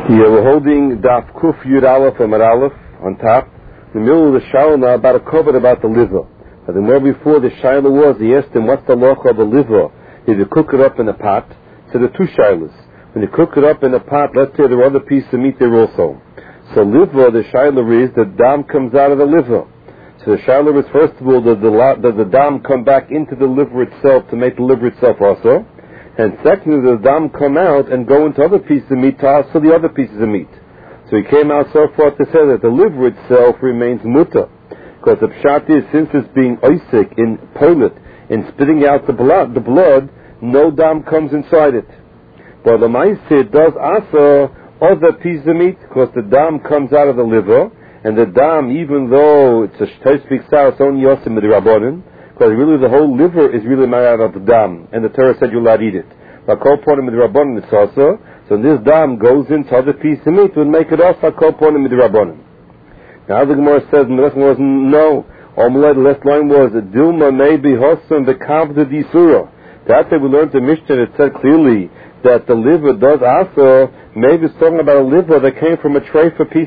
Here we're holding Daf Kuf Yud Aleph and Aleph on top. In the middle of the Shaila now about a cover about the liver. And then where before the Shaila was, he asked him, what's the law of the liver? If you cook it up in a pot, so there are two Shailas. When you cook it up in a pot, let's say there are other pieces of meat there also. So liver, the Shaila is, the dam comes out of the liver. So the Shaila is, first of all, does the dam come back into the liver itself to make the liver itself also? And secondly, does the dam come out and go into other pieces of meat to also the other pieces of meat? So he came out so far to say that the liver itself remains mutter. Because the pshat is, since it's being oisik in polit, in spitting out the blood, no dam comes inside it. But the ma'aseh does also other pieces of meat, because the dam comes out of the liver, and the dam, even though it's a speaks out, it's only yosim midrabanan, because really the whole liver is really made out of the dam, and the Torah said you'll not eat it. But kol ponim midrabanan it's also, so this dam goes into other pieces of meat, would make it also kol ponim midrabanan. Now the Gemara says, and the lesson was, no, the last line was, Dilma may be hossam the kavda disura. That day we learned the Mishnah, it said clearly that the liver does also, maybe it's talking about a liver that came from a treif of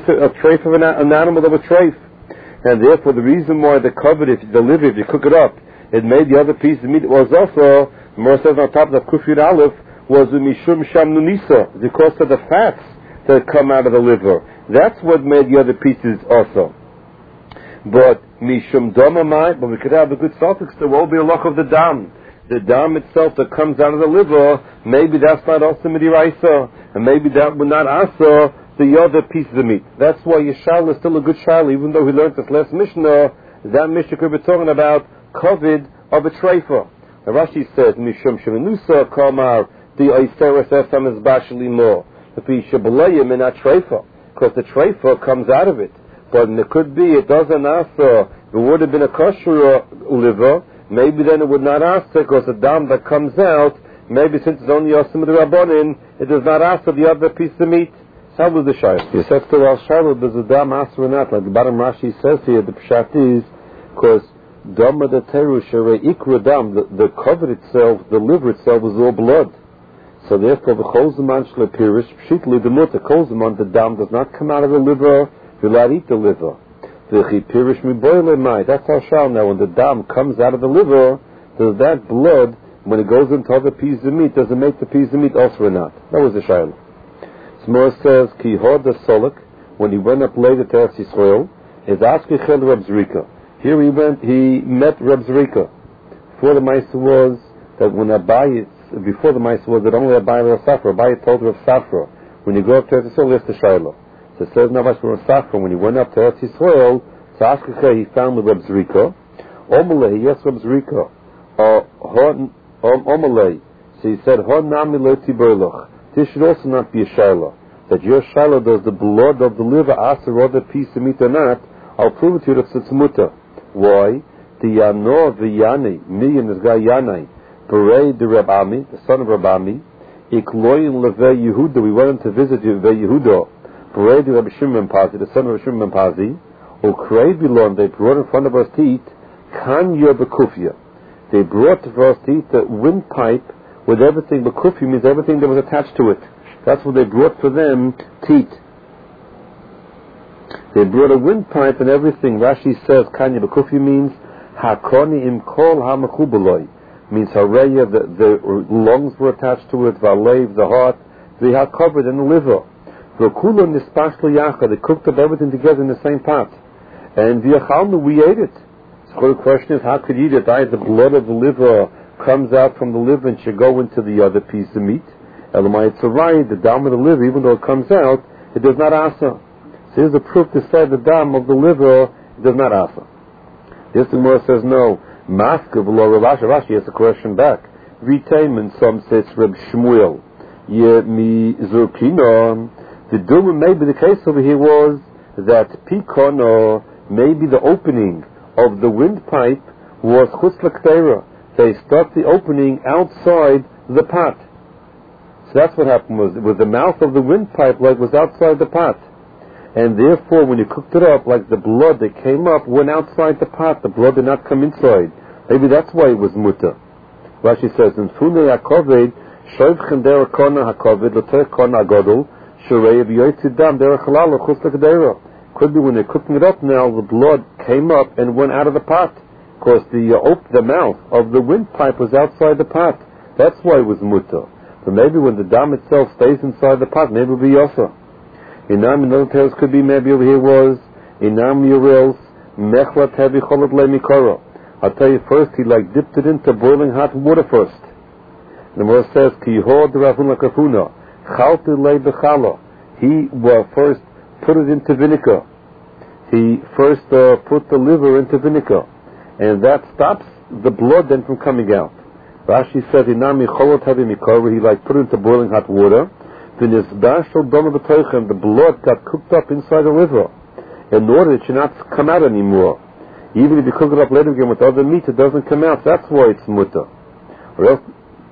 an animal that was treif. And therefore the reason why the covered, if the liver, if you cook it up, it made the other piece of meat, was also, the Gemara says on top of the Kuf Yud Aleph, was mishum sham nunisa, because of the fats that come out of the liver. That's what made the other pieces also. But mishum domamai, but we could have a good suffix, there will be a lock of the dam. The dam itself that comes out of the liver, maybe that's not also midiraisa, and maybe that would not also the other pieces of meat. That's why Yeshal is still a good shal, even though he learned this last Mishnah. That Mishnah could be talking about COVID of a treifa. Now Rashi says, Mishum Shemenusa Kamar the Oiseres Esam is Bashali Mo. The Pishabalayim in that treifa, because the treifa comes out of it. But it could be it doesn't also. If it would have been a kosher liver, maybe then it would not ask because the dam that comes out, maybe since it's only Yosim Rabbanin, it does not ask for the other piece of meat. How was the Shaila? You said to Al Shaila, does the dam ask or not? Like the bottom Rashi says here, the pshat is, because dama the teru shere ikra dam, the cover itself, the liver itself is all blood. So therefore, the cholzaman shle pirish, pshitli the mutter, cholzaman, the dam does not come out of the liver, you'll not eat the liver. V'chi pirish mi boile mai, that's Al Shaila. Now when the dam comes out of the liver, does that blood, when it goes into other pieces of meat, does it make the piece of meat also or not? That was the Shaila. Smor says, Ki hod the Solek, when he went up later to Eretz Yisrael, is Ashkechel Reb Zrika. Here he met Reb Zrika. Before the Maisa was, that when before the Maisa was, that only Abai Rav Safra, Abai told Rav Safra, when you go up to Eretz Yisrael, it's the Shiloh. So it says, Navash Rav Safra, when he went up to Eretz Yisrael, to Ashkechel, he found the Reb Zrika. Omalei, yes, Reb Zrika. Omalei. So he said, Hon Nami Lo Tiberloch. This should also not be a shaila. That your shaila, does the blood of the liver ask or other piece of meat or not? I'll prove it to you that it's muta. Why? The Yano v'Yani, me and this guy Yanai, Berei the Rabami, the son of Rabami, Ikloyin leve Yehuda, we went to visit Yehuda, Berei the Rabbi Shimon Pazi, the son of Rabbi Shimon Pazi, Ukrei Bilon, they brought in front of us to eat, Kanya Bekufya. They brought for us to eat the windpipe with everything, but kufi means everything that was attached to it. That's what they brought for them to eat. They brought a windpipe and everything. Rashi says, Kanya b'kufi means, Hakoni im kol ha'mechubeloi. Means hareya, the lungs were attached to it, v'alev, the heart, they had covered in the liver. V'kulon nispashlo yacha, they cooked up everything together in the same pot. And v'yachalnu, we ate it. So the question is, how could you eat it? The blood of the liver comes out from the liver and should go into the other piece of meat. Elamai, it's the dam of the liver, even though it comes out, it does not asa. So here's the proof to say the dam of the liver does not asa. This Gemara says no. Maska below Rav Ashi. Rashi has a question back. Vitamin, some say it's Reb Shmuel. Ye mi zurkino. The duma, maybe the case over here was that pikono, maybe the opening of the windpipe was chutz l'ktera. They stuck the opening outside the pot. So that's what happened was the mouth of the windpipe was outside the pot. And therefore when you cooked it up, like the blood that came up went outside the pot. The blood did not come inside. Maybe that's why it was muta. Rashi says, in Funei HaKoved, Shoivchen der Kona HaKoved, L'ter Kona Agodol, Could be when they're cooking it up now, the blood came up and went out of the pot. Because the mouth of the windpipe was outside the pot. That's why it was mutter. But maybe when the dam itself stays inside the pot, maybe it'll be yosa. Inam in other tales could be maybe over here was Inam Yurels Mechlat Heavy Cholat Le Mikoro. I'll tell you first, he dipped it into boiling hot water first. The Gemara says, Ki Yihod Ravuna Kafuna Chalti Le Bechala. He first put it into vinegar. He first put the liver into vinegar. And that stops the blood then from coming out. Rashi says, Inami Cholot Heavy Mikoro, he put it into boiling hot water. Then the blood got cooked up inside the liver. In order it should not come out anymore. Even if you cook it up later again with other meat, it doesn't come out. That's why it's mutter. Or else,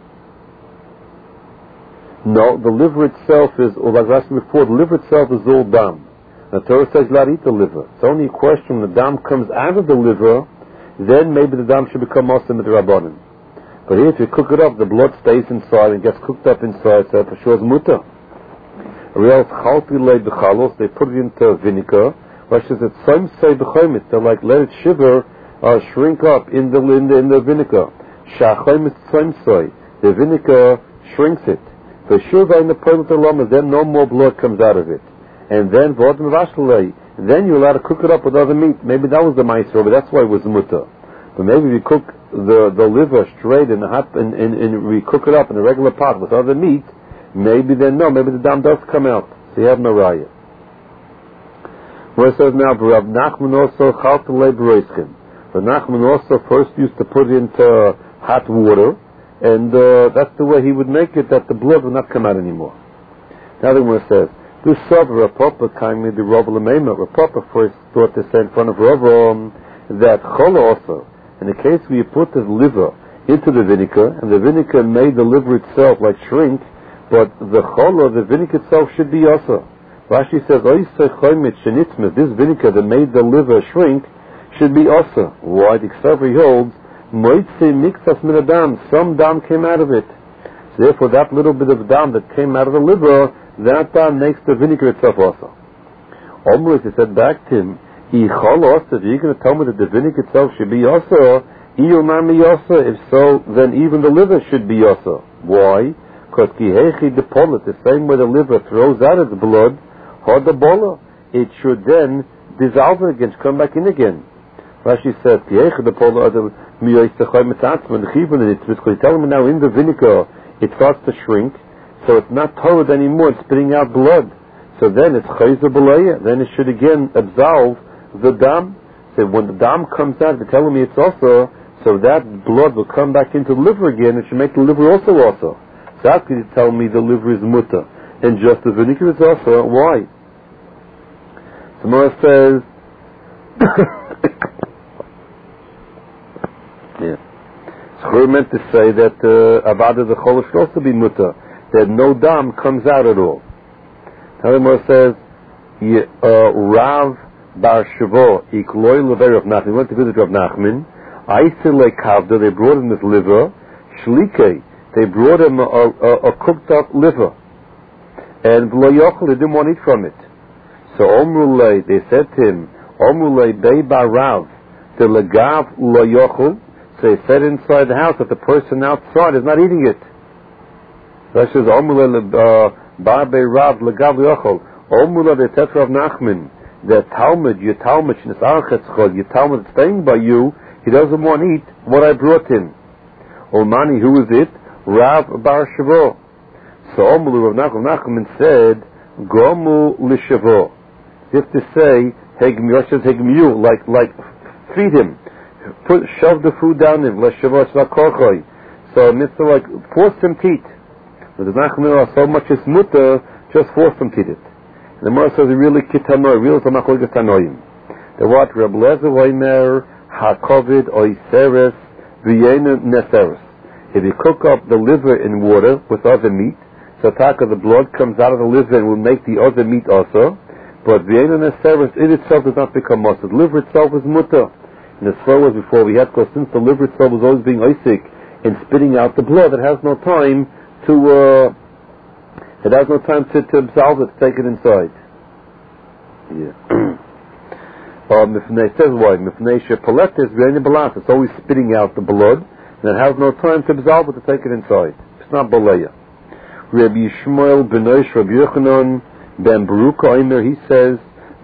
no, the liver itself is, or like I said before, the liver itself is all dam. The Torah says not eat the liver. It's only a question when the dam comes out of the liver, then maybe the dam should become awesome with the rabbanim. But here, if you cook it up, the blood stays inside and gets cooked up inside, so for sure it's mutter. Or else, they put it into vinegar. Rashi says, they let it shiver, shrink up in the vinegar. The vinegar shrinks it. For sure, then no more blood comes out of it. And then, then you're allowed to cook it up with other meat. Maybe that was the meiser, but that's why it was mutter. But maybe if you cook the liver straight in the hot, and we cook it up in a regular pot with other meat, maybe then no, maybe the dam does come out. So you have no raya. Where it says now, Rav Nachman also chaltelei b'roiskin. Rav Nachman also first used to put it into hot water, and that's the way he would make it, that the blood would not come out anymore. Now the Gemara says, this Rav Papa kindly the Rav Lamema. Rav Papa first thought to say in front of Rav that chola also, in the case where you put the liver into the vinegar, and the vinegar made the liver itself shrink, but the chola, the vinegar itself should be also. Rashi says, this vinegar that made the liver shrink should be also. Why? The Ksavri holds, some dam came out of it. So therefore that little bit of dam that came out of the liver, that dam makes the vinegar itself also. Omri, he said back to him, if you're going to tell me that the vinegar itself should be also, if so, then even the liver should be also. Why? Because the same way the liver throws out its blood, it should then dissolve it again, come back in again. Rashi says, you're telling me now in the vinegar it starts to shrink, so it's not torrid anymore, it's spitting out blood. So then it's chayzer b'leya, then it should again absolve the dam. So when the dam comes out, they're telling me it's also, so that blood will come back into the liver again, it should make the liver also. So how could you tell me the liver is mutter, and just the vinegar is also? Why? Samara says, so we're meant to say that Avada the Chol should also be mutter, that no dam comes out at all. Talimor says, Rav Bar Shavo Ikloi Lever Rav Nachman. He went to visit Rav Nachman. Aisele Kavda, they brought him his liver. Shlike, they brought him a cooked up liver. And V'lo Yochel, he didn't want to eat from it. So Omrulei, they said to him, Omrulei Bei Bar Rav, the Legav Lo Yochel. So they said inside the house that the person outside is not eating it. That says Omrulei Bar Bei Rav Legav Lo Yochel. Omrulei, they said to Rav Nachman, the Talmud, your Talmud that's staying by you, he doesn't want to eat what I brought him. Omani, who is it? Rav Bar Shavo. So Omulu Rav Nachman said, Gomu Lishavo. You have to say, Hegmiu, like feed him. Shove the food down him. Lishavo, it's not korchoi. So it's force him to eat. But the Nachman, so much is mutter, just force him to eat it. The Gemara says, really kitanoy, real tamachol getanoyim. The what? Reb Lezer Oimer, hakovid oiseres, v'yenu neseres. If you cook up the liver in water with other meat, so taka the blood comes out of the liver and will make the other meat also, but v'yenu neseres, it itself does not become muscle. The liver itself is mutter. And the slow was before we had, because since the liver itself was always being oisik in spitting out the blood, it has no time to It has no time to absolve it, to take it inside. Yeah. It says why? It's always spitting out the blood, and it has no time to absolve it, to take it inside. It's not Baleya. Rabbi Yishmael Benoish Rabbi Yochanan Ben Baruch Omer, he says,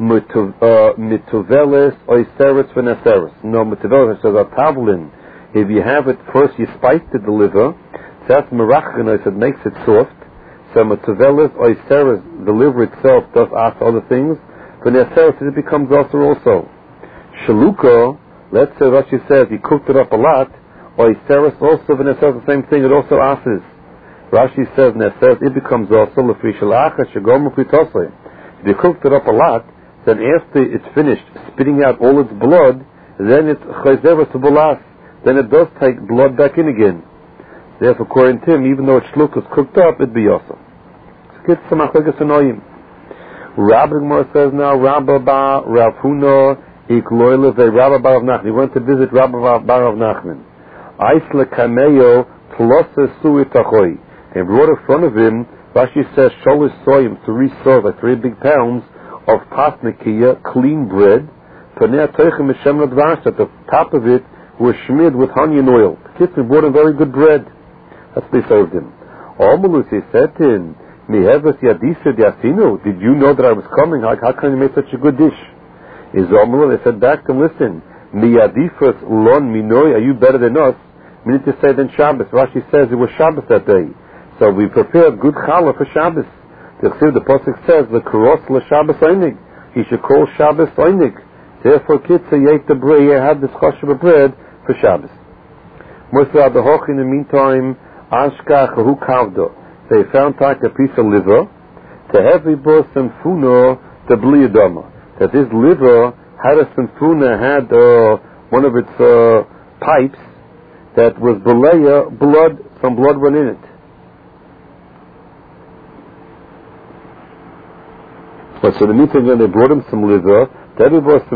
Mituveles Oiseres Veneseres. No, Mituveles says a tavlin. If you have it first, you spice the liver. That's Merachgenois, it makes it soft. So Mituveles Oiseres, the liver itself does ask other things. Veneseres, it becomes also. Shaluka, let's say Rashi says he cooked it up a lot. Oiseres also, Veneseres, the same thing, it also asks. Rashi says, Neseres, it becomes also Lefishalacha Shagom Pritosle. If you cooked it up a lot, then after it's finished spitting out all its blood, then it's Chayzeres to Bolas. Then it does take blood back in again. Therefore, according to him, even though its shluk is cooked up, it'd be also. Get some Achagas Anoyim. Rabbi Gemara says now, Rabba Bar Rav Huna Ikloile Ve Rabba Bar Rav Nachman. He went to visit Rabba Bar Rav Nachman. Aisle Kameyo Tlose Sui Tachoi. And brought in front of him, Rashi says, Sholish Soyim, 3 saws, like 3 big pounds of pasnikia, clean bread. Panea Teuchem Hashem Ladvash, at the top of it was smeared with honey and oil. The kids brought him very good bread. That's what they served him. Omulus, he said to him, Miheves Yadisa Yasinu, did you know that I was coming? How can you make such a good dish? Is Omulus, they said back to him, listen, Miyadifas Lon Minoi, are you better than us? We need to say than Shabbos. Rashi says it was Shabbos that day. So we prepared good challah for Shabbos. The Pasuk says, the Kuros LaShabbos Einig. He should call Shabbos Einig. Therefore, kids, he ate the bread, he had this chashuv bread for Shabbos. Moshe Abahoch, in the meantime, Ashkach Hu Kavdo. They found like a piece of liver. To have a Simfuna, the Bliadama. That this liver had a Simfuna, had one of its pipes that was Beleya, blood, some blood went in it. But so the meantime, when they brought him some liver, he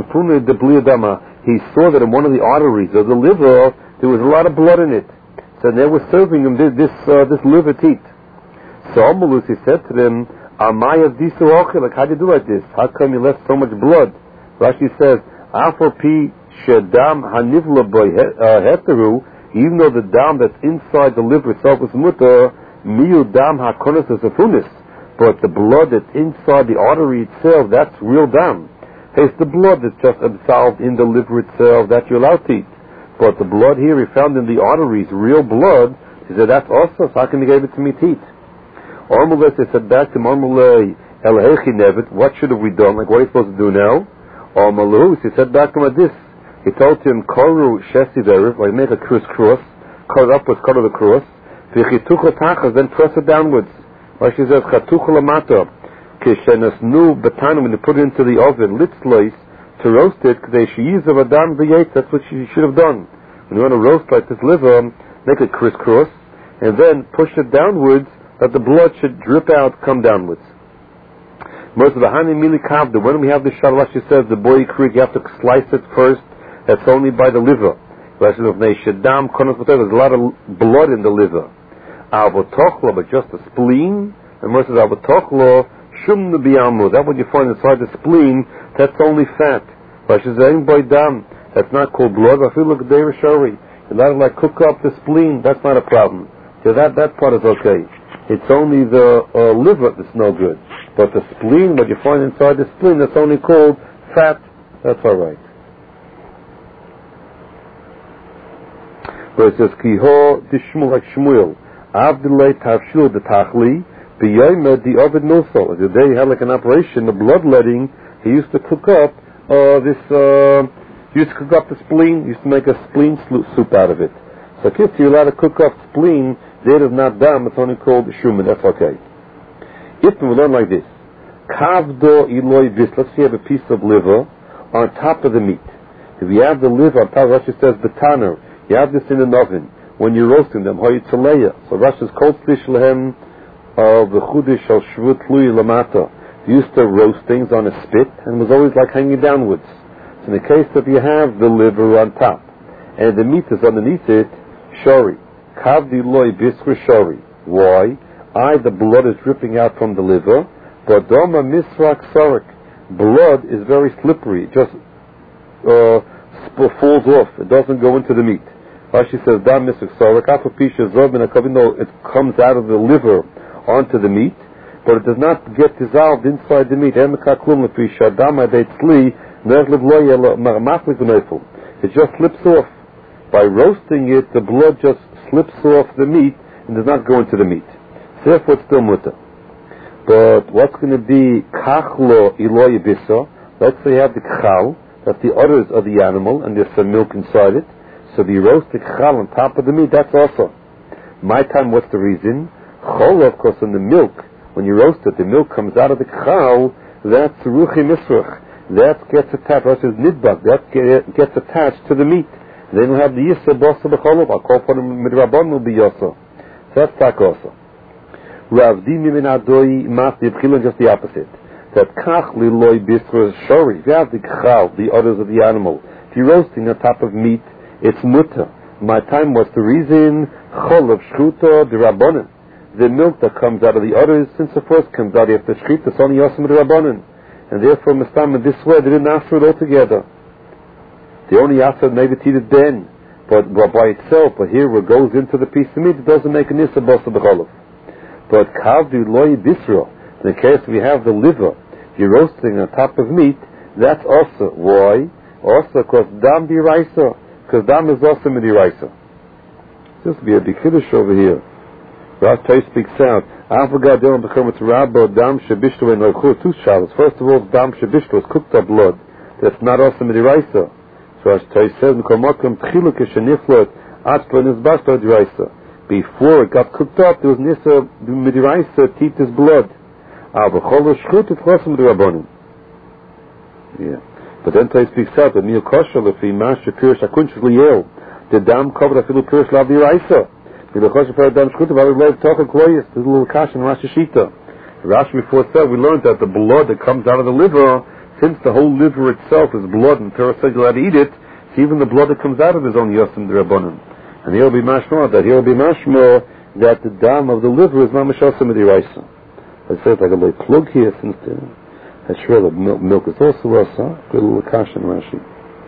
saw that in one of the arteries of the liver there was a lot of blood in it. So they were serving him this liver teat. So Amalus, he said to them, Amaya disu ochel, like, how do you do like this? How come you left so much blood? Rashi says, Afar pi shedam hanivla boy heteru, even though the dam that's inside the liver itself is mutter, miu dam hakonas asafunis. But the blood that's inside the artery itself, that's real dam. It's the blood that's just absolved in the liver itself that you're allowed to eat. But the blood here he found in the arteries, real blood, he said, that's also, so how can you give it to me to eat? Armuleh, they said back to Marmuleh, Elhechi Nevet, what should have we done? Like, what are you supposed to do now? Armalus, he said back to him this. He told him, Koru Shesi Verev, like make a crisscross, cut upwards, cut of the cross, Vichitucha Tachas, then press it downwards. Rashi says, Chatucha Lamata, Kishenasnu Batanu, when you put it into the oven, litzlois, to roast it, of Adam v'yetz, that's what you should have done. When you want to roast like this liver, make it crisscross, and then push it downwards, that the blood should drip out, come downwards. Most of the Hani Mili Kavda, when we have the Shal, Rashi says, the boy creek, you have to slice it first, that's only by the liver. Rashi says, there's a lot of blood in the liver. Avotochlo, but just a spleen, and most of the Avotochlo, Shum Nabiyamu, that what you find inside the spleen, that's only fat. Rashi says, by dam, that's not called blood. I feel like Deir Shari. You're not like cook up the spleen, that's not a problem. So that part is okay. It's only the liver that's no good. But the spleen, what you find inside the spleen, that's only called fat, that's alright. But it says, Kiho Dishmul, like Shmuel, Avdilay Tavshul the Tachli, B'yaymed the Ovid Nosol. The day he had like an operation, the bloodletting, he used to cook up he used to cook up the spleen, he used to make a spleen soup out of it. So kids, you're allowed to cook up spleen, that is not dam, it's only called shuman, that's okay. If we learn like this, Kavdo Eloi Vis, let's say you have a piece of liver on top of the meat. If you have the liver on top, Rashi says, Betaner, you have this in an oven, when you're roasting them, Hoyitzaleya. So Rashi says, Kol Tzlish Lehem, V'chudish Al Shvut Lui Lamata. They used to roast things on a spit, and it was always like hanging downwards. So in the case that you have the liver on top, and the meat is underneath it, Shori. Kavdi Loi Biskra Shori. Why? the blood is dripping out from the liver, but doma misrak sorik, blood is very slippery. It just falls off. It doesn't go into the meat. Rashi says, dam misrak sorik, afapisha zobin akavino, it comes out of the liver onto the meat, but it does not get dissolved inside the meat. It just slips off. By roasting it, the blood just slips off the meat and does not go into the meat. Therefore, it's still mutter. But what's going to be kachlo iloy bisa? Let's say you have the kchal, that's the udders of the animal, and there's some milk inside it. So the roasted kchal on top of the meat, that's also. My time, what's the reason? Chol, of course, in the milk, when you roast it, the milk comes out of the kchal, that's ruchi misrach. That gets attached, versus nidbak, that gets attached to the meat. They don't have the yisa bosa b'cholov. I'll call for them midrabon will be yosa. That's tak also. Rav dimi min adoi mas the b'chilin, just the opposite. That kach liloy bisra shori. If you have the kchal, the udders of the animal, if you're roasting on top of meat, it's mutter. My time, what's the reason? Cholov shchuta d'rabonin. The milk that comes out of the udders, since the first comes out after shchita, it's only yosa midrabonin. And therefore, Mistam, in this way, they didn't ask for it altogether. They only asked for maybe to eat it then, but by itself. But here, where it goes into the piece of meat, it doesn't make an issa bosa b'cholov. But kavdu loy bisro. In the case we have the liver, if you're roasting on top of meat, that's also. Why? Also, because dam diraisa, because dam is also midiraisa. This will be a big kiddush over here. Rav Tay speaks out. First of all, dam shebishtu is cooked up blood. That's not also midiraisa. So as Tay says, before it got cooked up, there was nisa midiraisa to eat this blood. Yeah. But then Tay speaks out that mil kosher lefi masha pirish akunch liyel. The dam covered afilu pirish lav diraisa. There's a little kash in Rashi Shita. Rashi before said, we learned that the blood that comes out of the liver, since the whole liver itself is blood and Torah says you'll have to eat it, so even the blood that comes out of it is only yosim d'Rabbanan. And here will be mashma that the dam of the liver is mamash yosim d'Iraisa. I said like a little plug here, since the shred of milk is also rasa. Good little kash in Rashi.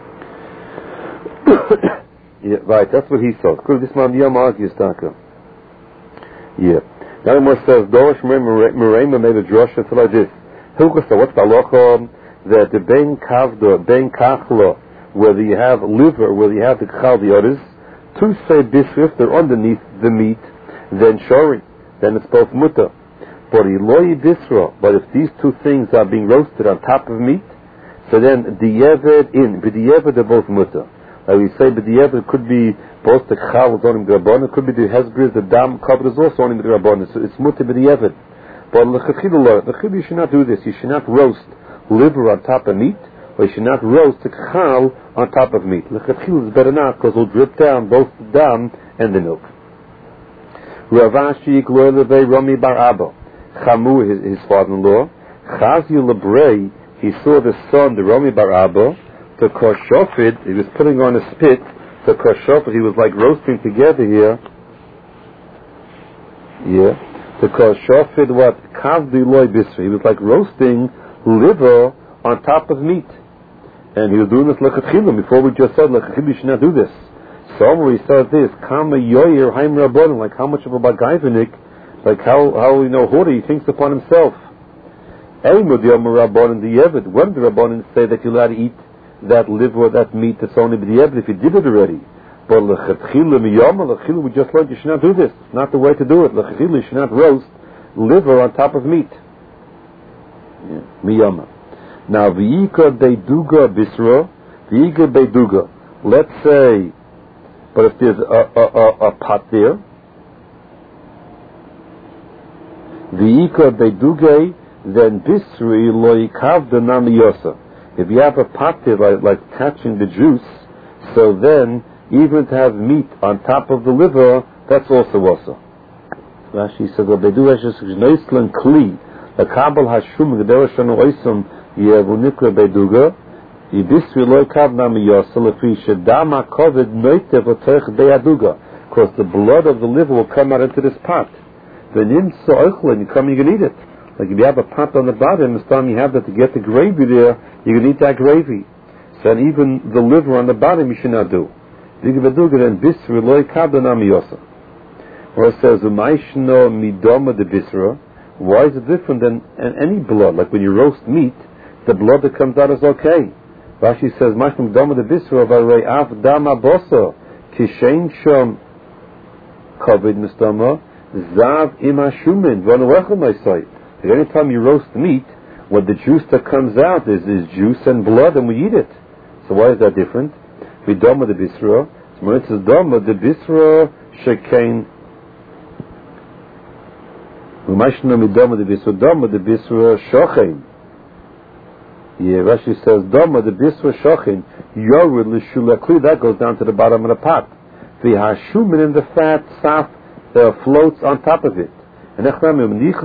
Yeah, right, that's what he saw. This man Yom argues, Taka. Yeah. Now the Gemara says, Dorish Merema made a drasha until like this. Hilchasa, what's the halacha? That the ben kavda, ben kachla, whether you have liver, whether you have the kachal, the others, to say bisrif, they're underneath the meat, then shori, then it's both muta. But iloyi bisra, but if these two things are being roasted on top of meat, so then diyevet in, b'diyevet they're both muta. We say, but it could be both the chal is on the rabban, it could be the hezgriz, the dam covered is also on the rabban. So it's mutter b'diyevet. But l'chachil you should not do this. You should not roast liver on top of meat, or you should not roast the chal on top of meat. L'chachil is better not, because it'll drip down both the dam and the milk. Ravashi gloy levei Rami bar Abba, Chamu his father-in-law, Chazyu lebrei, he saw the son, the Rami bar Abba. The koshofid, he was putting on a spit. The koshofid, he was like roasting together here. Yeah. The koshofid, what? Kavdi loy bisri. He was like roasting liver on top of meat. And he was doing this lechatchilim. Before we just said, lechatchilim, you should not do this. So he said this, Kama yoyer haim rabbanon, like how much of a bagayvenik, like how Hori, he thinks upon himself. Eimud yom rabbanon diyevet. When the rabbanon say that you're allowed to eat that liver or that meat, that's only b'diyevet if you did it already. But l'chatchila miyama, l'chatchila we just learned you should not do this. It's not the way to do it. L'chatchila you should not roast liver on top of meat. Miyama. Now v'yika beiduga bisra, v'yika beiduga. Let's say, but if there's a pot there, v'yika beiduga, then bisri lo yikavda namiyosa. If you have a pot there, like catching the juice, so then, even to have meat on top of the liver, that's also. Rashi says, "Bedu eshes gneislen kli, the kabel hashum gederashanu oisum yevunikle beduga, yibisri loy kav nami yosel lefi shedama kovid noitev oteich beyaduga." Because the blood of the liver will come out into this pot. Venim so oichel, you come, you can eat it. Like if you have a pot on the bottom, it's time you have that to get the gravy there, you can eat that gravy. So and even the liver on the bottom you should not do. Where it says, why is it different than any blood? Like when you roast meat, the blood that comes out is okay. Rashi says, anytime you roast meat, what the juice that comes out is juice and blood, and we eat it. So why is that different? We dama the bisra. So when it says dama the bisra shekain. We might know dama the bisra shochain. Yeah, Rashi says dama the bisra shochain. Yored l'shulakli, that goes down to the bottom of the pot. The hashumin in the fat saf floats on top of it. And we could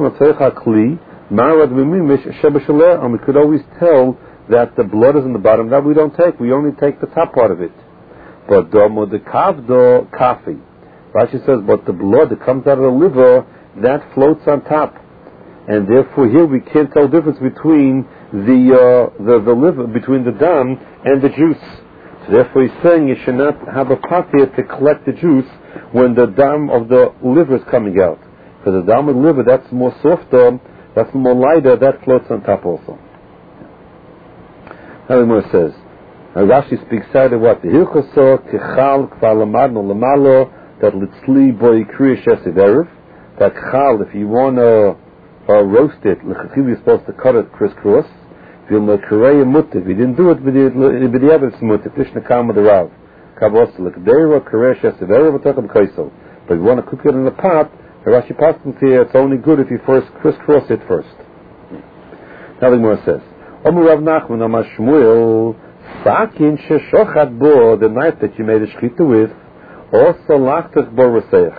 always tell that the blood is in the bottom. That we don't take. We only take the top part of it. But domo the kavdo kafi. Rashi says, but the blood that comes out of the liver, that floats on top. And therefore here we can't tell the difference between the liver, between the dam and the juice. So therefore he's saying you should not have a pot here to collect the juice when the dam of the liver is coming out. Because the dam of the liver, that's more softer, that's more lighter, that floats on top also. Now the Gemara says, Rashi speaks out of what? The hilchoso kechal k'valamadno lamalo that litzli boy kriya shesiv. That chal, if you want to roast it, l'chachil you're supposed to cut it crisscross. If you'll know kareya mutter, if you didn't do it, b'diavad it's mutter. Tishna kam with the rav. Kavos l'kdeira kareya shesiv v'tacham kaisel. But if you want to cook it in the pot, the Rashi Paskin here, it's only good if you first crisscross it first. Now the Gemara says, Omer Rav Nachman Amar Shmuel, Sakin sheshochat bo, the knife that you made a shchita with, also lachtach bo reseich.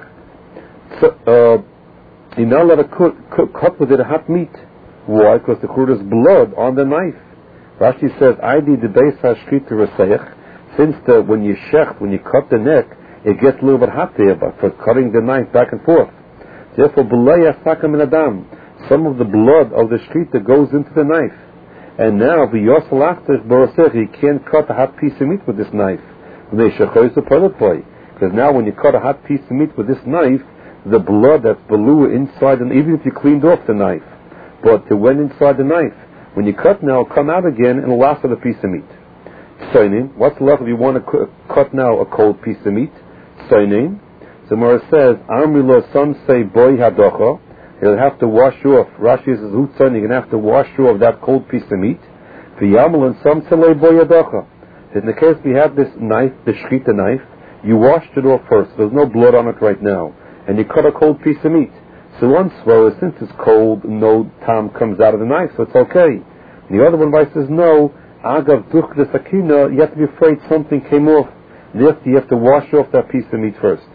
You're not allowed to cut with it a hot meat. Why? Because the there's blood on the knife. Rashi says, I did the beis hashchita reseich, since when you shecht, when you cut the neck, it gets a little bit hot there, but for cutting the knife back and forth. Therefore, some of the blood of the shchita goes into the knife. And now, you can't cut a hot piece of meat with this knife. Because now when you cut a hot piece of meat with this knife, the blood that's below inside, and even if you cleaned off the knife, but it went inside the knife. When you cut now, it'll come out again and it'll last for the piece of meat. What's left if you want to cut now a cold piece of meat? So Mora says, Armilo, some say boy hadocha. He'll have to wash off. Rashi says, you're going to have to wash off that cold piece of meat. V'yamal, and some say boy hadocha. In the case we have this knife, the shchita knife, you washed it off first. There's no blood on it right now, and you cut a cold piece of meat. So once, since it's cold, no tam comes out of the knife, so it's okay. And the other one says, no, agav duch the sakina, you have to be afraid something came off. Therefore, you have to wash off that piece of meat first.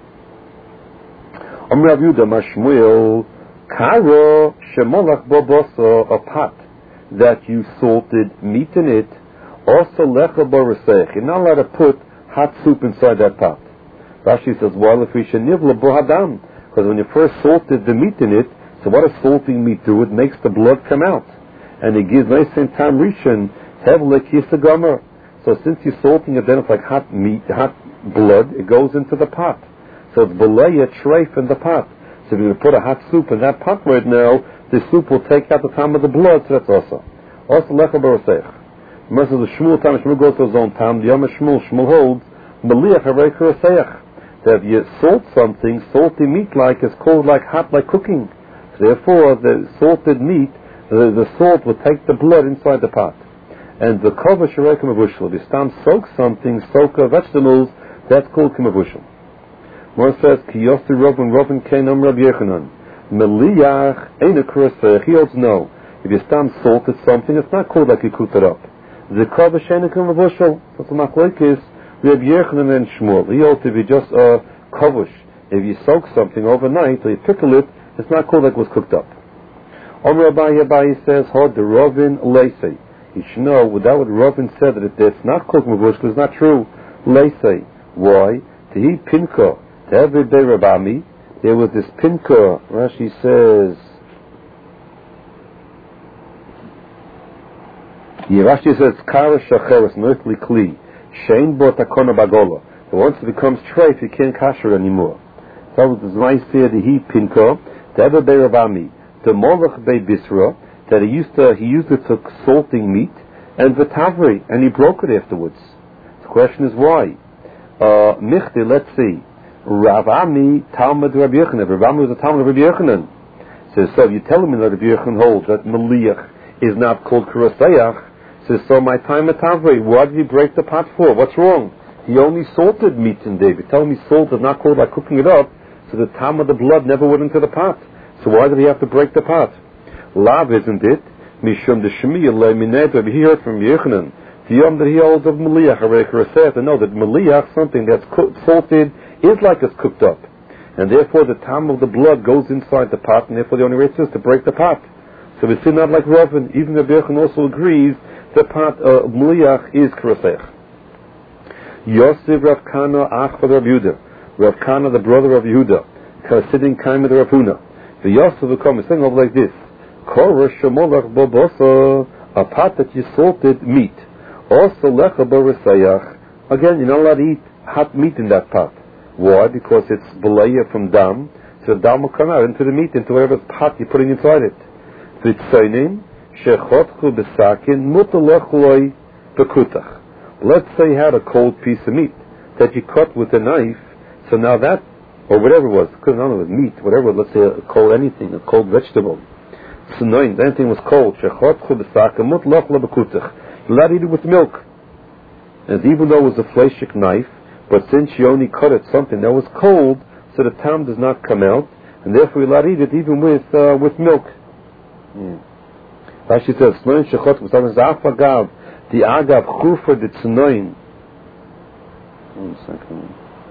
Rav Yehuda Mashmuel Karo Shemolach Boboso, a pot that you salted meat in it, also Lecha Boresech. You're not allowed to put hot soup inside that pot. Rashi says, well, if we should nivla bohadam, because when you first salted the meat in it, so what does salting meat do? It makes the blood come out. And it gives nice and tam rishon, hevle kisagomer. So since you're salting it, then it's like hot meat, hot blood, it goes into the pot. So it's belaya treif in the pot. So if you put a hot soup in that pot right now, the soup will take out the time of the blood, so that's also. Also lecha b'rosech. Remember the Shmuel time, Shmuel goes to his own time, the Yom Shmuel holds, meliach harei k'rosech. That if you salt something, salty meat like is called like hot, like cooking. So therefore, the salted meat, the salt will take the blood inside the pot. And the kova sharei k'mavushel. If you soak something, soak vegetables, that's called k'mavushel. More says, Ki yosti Robin came on Rabbi Yechanan. Meliach ain't a kurasech. He holds no. If you salted something, it's not called like you cooked it up. The kova she'ena k'mavushel. That's a machlokes. Rabbi Yechanan and Shmuel. He holds if you just kovush. If you soak something overnight or you pickle it, it's not called like it was cooked up. Rabbi Abaye says, Hod the Rovin leisei. You should know, without what Rovin said, that it's not called k'mavushel, it's not true. Leisei. Why? Tehi pinko. Every day Rabami, there was this pinka. Rashi says, Kara shacheres, an earthly kli, shein bo takona bagola. But once it becomes treif, you can't kasher anymore. So it was nice here, the he pinka, the ever bei Ravami, the molach bei bisra, that he used it for salting meat, and the tavri, and he broke it afterwards. The question is why? Michte, let's see. Ravami Talmud Rabbi Yochanan. Ravami was a Talmud of Rabbi Yochanan. So you tell me that Rabbi Yochanan holds that Meliach is not called Kurosayach. So my time at Tavri, why did he break the pot for? What's wrong? He only salted meat in David. Tell me salt is not called by cooking it up, so the time of the blood never went into the pot. So why did he have to break the pot? Lav, isn't it? Mishum de Shemiyah le Mined. He heard from Yochanan. The yom that he holds of Meliach, to know that Meliach, something that's salted, is like it's cooked up. And therefore the time of the blood goes inside the pot, and therefore the only way is to break the pot. So we see not like Ravin. Even Rabbi Yochanan also agrees the pot of Meliach is Kurosech. Yosef Rav Kana Ach for Rav Yehuda. Rav Kana, the brother of Yehuda, sitting kind with Rav Huna. The Yosef will come and sing over like this: Korah Shemolach Bobosa, a pot that you salted meat. Also Lecha Borisayach. Again, you're not allowed to eat hot meat in that pot. Why? Because it's belaya from dam, so the dam will come out into the meat, into whatever pot you're putting inside it. V'tzaynim shechotchu b'sakin mutalochloi bekutach. Let's say you had a cold piece of meat that you cut with a knife, so now that, or whatever it was, because none of it was meat, whatever, let's say a cold anything, a cold vegetable. So knowing anything was cold, shechotchu b'sakin mutalochloi bekutach. You're allowed to eat it with milk. And even though it was a fleshik knife, but since you only cut it something that was cold, so the tam does not come out, and therefore you're allowed to eat it even with milk. Rashi says, "Snoin shechot v'samas afagav the agav chufa the tznoin." 1 second.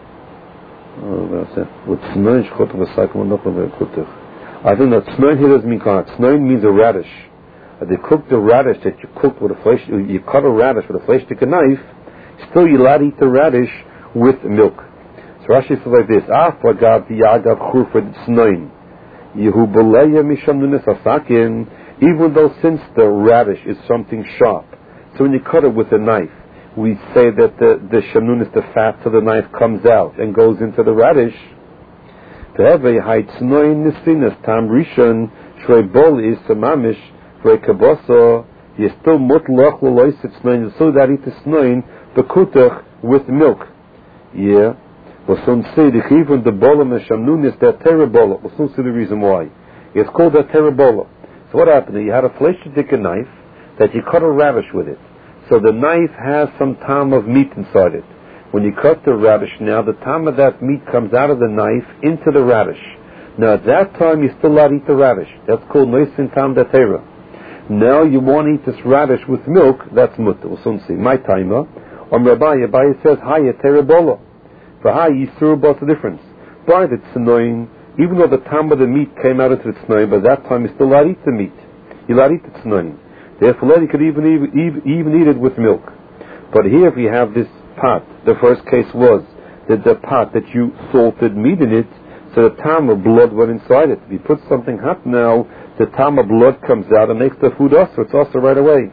That's it. With tznoin shechot v'sakim. I think that tznoin here doesn't mean kah. Tznoin means a radish. They cooked the radish that you cooked with a flesh. You cut a radish with a flesh stick and knife. Still, you're allowed to eat the radish with milk. So Rashi says like this: Afagav the agav chufa the tznoin. Yehu b'leya misham nunes asakin. Even though since the radish is something sharp, so when you cut it with a knife, we say that the shanunis, the fat of the knife, comes out and goes into the radish. Te'evei haitznoin nisinas tam rishon shrei bol is samamish shrei kaboso. You still mutloch l'lois tznoin, so that eat the tznoin bekutach with milk. Yeah. We'll soon see the even the bolam and shanunis, they're terrible. We'll soon see the reason why. It's called a terrible. So what happened? You had a flesh-stick knife that you cut a radish with it. So the knife has some time of meat inside it. When you cut the radish now, the time of that meat comes out of the knife into the radish. Now at that time, you're still allowed to eat the radish. That's called noisin tam datera. Now you want to eat this radish with milk, that's mutter. We'll soon see. My timer. Rabbi says, Hiya terebola. For hi, yisur, what's the difference? By the tznoin, even though the time of the meat came out into the tznoin, by that time you still allowed to eat the meat. You're allowed to eat the tznoin. Therefore, you could even eat it with milk. But here, if you have this pot, the first case was that the pot that you salted meat in it, so the time of blood went inside it. If you put something hot now, the time of blood comes out and makes the food also. It's also right away.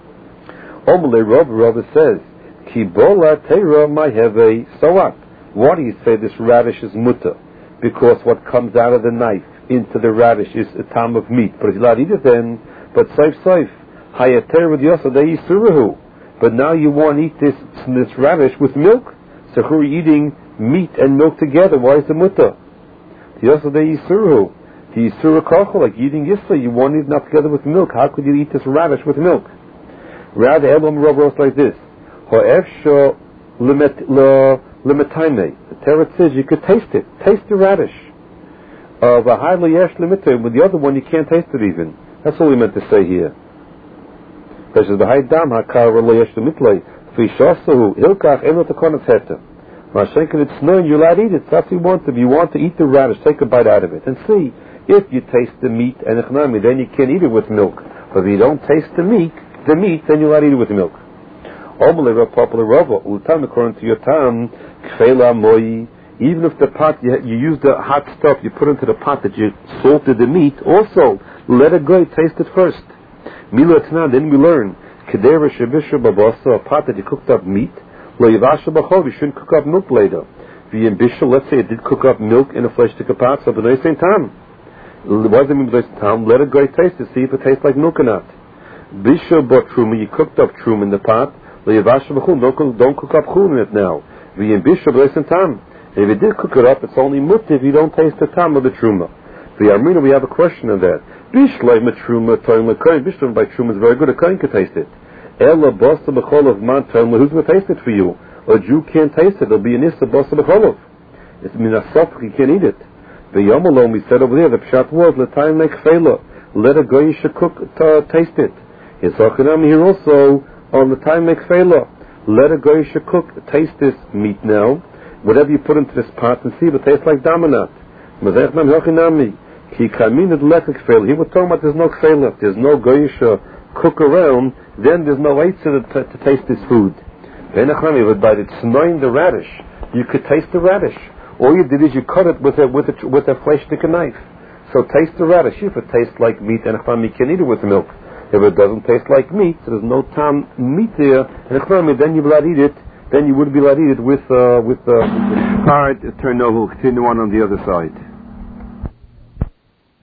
Omele Rav says, Kibola teira my heve. So what? Why do you say this radish is mutter? Because what comes out of the knife into the radish is a time of meat. But if you're allowed to eat it then, but saif. Hayater with yosa de yisurahu. But now you want to eat this radish with milk. So who are eating meat and milk together? Why is it mutter? Yosa de yisurahu. The yisura kochel, like eating yisra, you want to eat it not together with milk. How could you eat this radish with milk? Rather, Elam Rav wrote like this: Ho'efsho limitaime. The Torah says you could taste it. Taste the radish. V'hai yesh limitaime. With the other one, you can't taste it even. That's all he meant to say here. Because v'hai dam hakar yesh limitlei. V'shosahu hilkach eno tekonas heta. Mashenkin it's known you're allowed to eat it. That's what you want to. If you want to eat the radish, take a bite out of it and see if you taste the meat and echnami. Then you can eat it with milk. But if you don't taste the meat, then you're allowed to eat it with milk. According to your tam, kfela moi, Even if the pot, you use the hot stuff, you put into the pot that you salted the meat, also, let it go, taste it first. Mila Tanan, then we learn, Kedera Shabisha Babasa, a pot that you cooked up meat, Lo Yivasha Bachov, you shouldn't cook up milk later. V'yim Bishul, let's say it did cook up milk in a flesh stick of pot, so B'nai Saint Tam. What does it mean B'nai Saint Tam? Let it go, taste it, see if it tastes like milk or not. Bishul bought truma, you cooked up truma in the pot, Lo Yivasha Bachov, don't cook up chum in it now. V'yim Bishul B'nai Saint Tam. If it did cook it up, it's only mutter if you don't taste the tam of the truma. The Armina, we have a question on that. Bishlay truma, toim l'koyin. Bishlay by truma is very good. A koyin can taste it. Ella bosta b'cholov man toim. Who's going to taste it for you? A Jew can't taste it. It'll be an issa bosta b'cholov. It's minasop. He can't eat it. The yomalom we said over there. The pshat was l'tayim lekfela. Let a goyish cook taste it. His ochanam here also on the time lekfela. Let a goyish cook taste this meat now. Whatever you put into this pot and see if it tastes like damanat. He was talking about there's no kfela. There's no goyish cook around, then there's no way to taste this food. But by tznoin the radish, you could taste the radish. All you did is you cut it with a flesh stick and knife. So taste the radish. If it tastes like meat, and you can eat it with milk. If it doesn't taste like meat, so there's no tam meat there, and then you will not eat it. Then you would be allowed to eat it with the. All right, turn over. We'll continue on the other side.